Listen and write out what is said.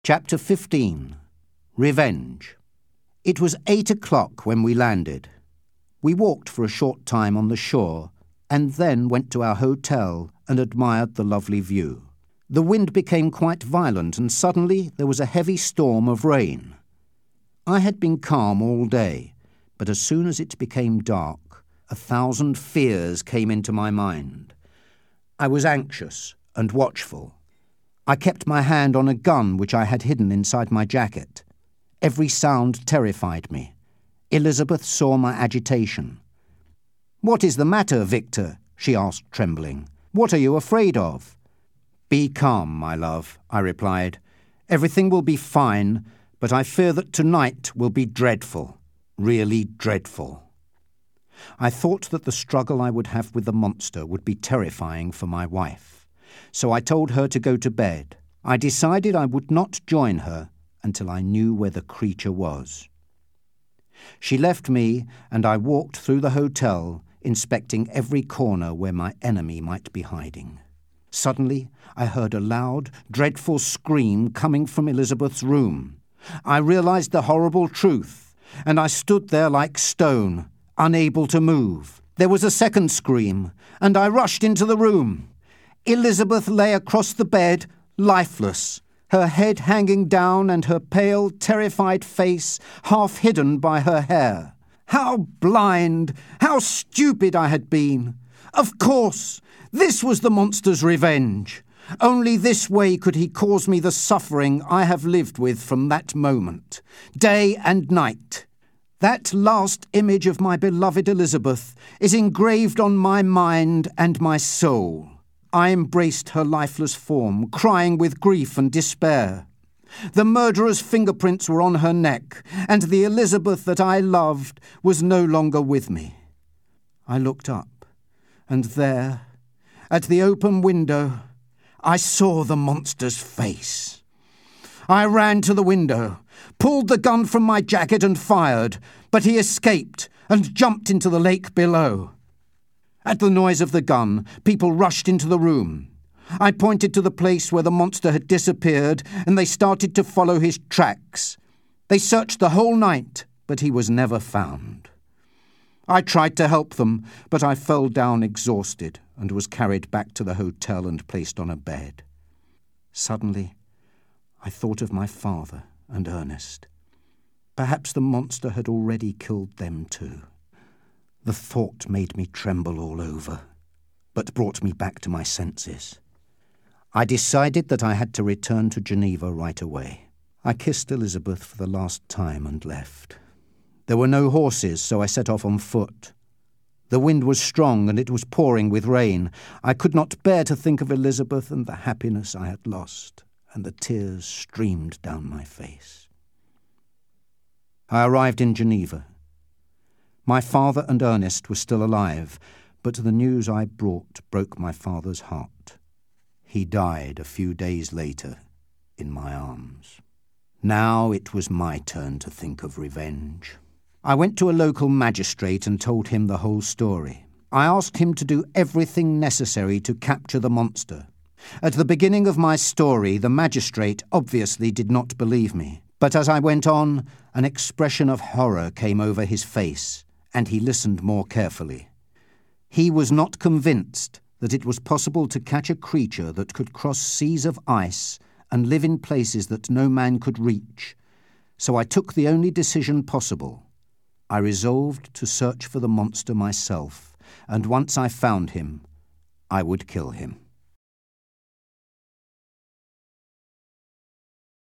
Chapter 15. Revenge. It was 8 o'clock when we landed. We walked for a short time on the shore and then went to our hotel and admired the lovely view. The wind became quite violent and suddenly there was a heavy storm of rain. I had been calm all day, but as soon as it became dark, 1,000 fears came into my mind. I was anxious and watchful. I kept my hand on a gun which I had hidden inside my jacket. Every sound terrified me. Elizabeth saw my agitation. "What is the matter, Victor?" she asked, trembling. "What are you afraid of?" "Be calm, my love," I replied. "Everything will be fine, but I fear that tonight will be dreadful, really dreadful." I thought that the struggle I would have with the monster would be terrifying for my wife. So I told her to go to bed. I decided I would not join her until I knew where the creature was. She left me, and I walked through the hotel, inspecting every corner where my enemy might be hiding. Suddenly, I heard a loud, dreadful scream coming from Elizabeth's room. I realized the horrible truth, and I stood there like stone, unable to move. There was a second scream, and I rushed into the room. Elizabeth lay across the bed, lifeless, her head hanging down and her pale, terrified face half hidden by her hair. How blind, how stupid I had been! Of course, this was the monster's revenge. Only this way could he cause me the suffering I have lived with from that moment, day and night. That last image of my beloved Elizabeth is engraved on my mind and my soul. I embraced her lifeless form, crying with grief and despair. The murderer's fingerprints were on her neck, and the Elizabeth that I loved was no longer with me. I looked up, and there, at the open window, I saw the monster's face. I ran to the window, pulled the gun from my jacket and fired, but he escaped and jumped into the lake below. At the noise of the gun, people rushed into the room. I pointed to the place where the monster had disappeared, and they started to follow his tracks. They searched the whole night, but he was never found. I tried to help them, but I fell down exhausted and was carried back to the hotel and placed on a bed. Suddenly, I thought of my father and Ernest. Perhaps the monster had already killed them too. The thought made me tremble all over, but brought me back to my senses. I decided that I had to return to Geneva right away. I kissed Elizabeth for the last time and left. There were no horses, so I set off on foot. The wind was strong and it was pouring with rain. I could not bear to think of Elizabeth and the happiness I had lost, and the tears streamed down my face. I arrived in Geneva. My father and Ernest were still alive, but the news I brought broke my father's heart. He died a few days later in my arms. Now it was my turn to think of revenge. I went to a local magistrate and told him the whole story. I asked him to do everything necessary to capture the monster. At the beginning of my story, the magistrate obviously did not believe me. But as I went on, an expression of horror came over his face, and he listened more carefully. He was not convinced that it was possible to catch a creature that could cross seas of ice and live in places that no man could reach. So I took the only decision possible. I resolved to search for the monster myself, and once I found him, I would kill him.